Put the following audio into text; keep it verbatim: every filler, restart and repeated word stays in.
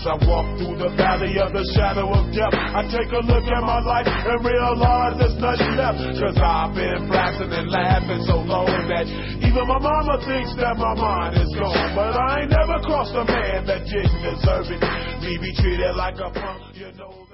As I walk through the valley of the shadow of death, I take a look at my life and realize there's nothing left. Cause I've been blasting and laughing so long that even my mama thinks that my mind is gone. But I ain't never crossed a man that didn't deserve it. Me be treated like a punk, you know.